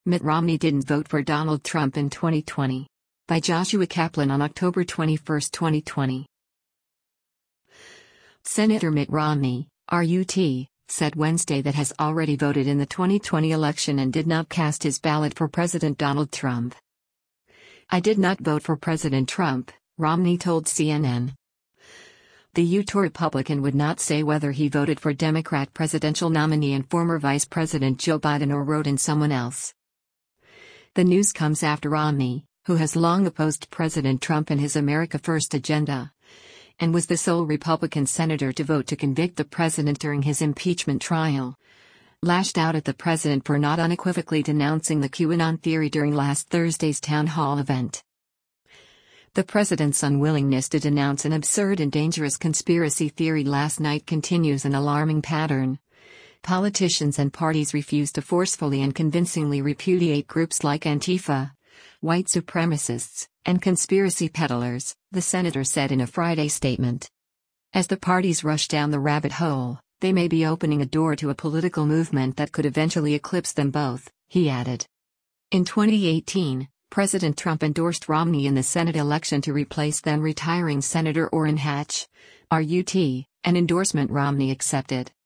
Mitt Romney didn't vote for Donald Trump in 2020. By Joshua Kaplan on October 21, 2020. Senator Mitt Romney, RUT, said Wednesday that has already voted in the 2020 election and did not cast his ballot for President Donald Trump. "I did not vote for President Trump," Romney told CNN. The Utah Republican would not say whether he voted for Democrat presidential nominee and former Vice President Joe Biden or wrote in someone else. The news comes after Romney, who has long opposed President Trump and his America First agenda, and was the sole Republican senator to vote to convict the president during his impeachment trial, lashed out at the president for not unequivocally denouncing the QAnon theory during last Thursday's town hall event. The president's unwillingness to denounce an absurd and dangerous conspiracy theory last night continues an alarming pattern. Politicians and parties refuse to forcefully and convincingly repudiate groups like Antifa, white supremacists, and conspiracy peddlers, the senator said in a Friday statement. As the parties rush down the rabbit hole, they may be opening a door to a political movement that could eventually eclipse them both, he added. In 2018, President Trump endorsed Romney in the Senate election to replace then-retiring Senator Orrin Hatch, RUT, an endorsement Romney accepted.